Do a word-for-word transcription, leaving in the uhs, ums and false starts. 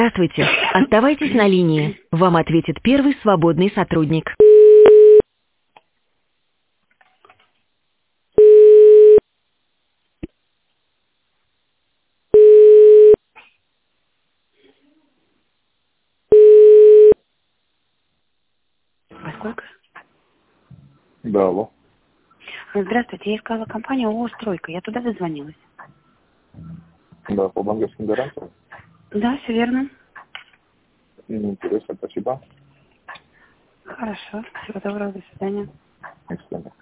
Здравствуйте. Оставайтесь на линии. Вам ответит первый свободный сотрудник. А сколько? Да, алло. Здравствуйте, я искала компанию ООО «Стройка». Я туда дозвонилась. Да, по банковским гарантиям. Да, все верно. Интересно, спасибо. Хорошо. Всего доброго, до свидания. До свидания.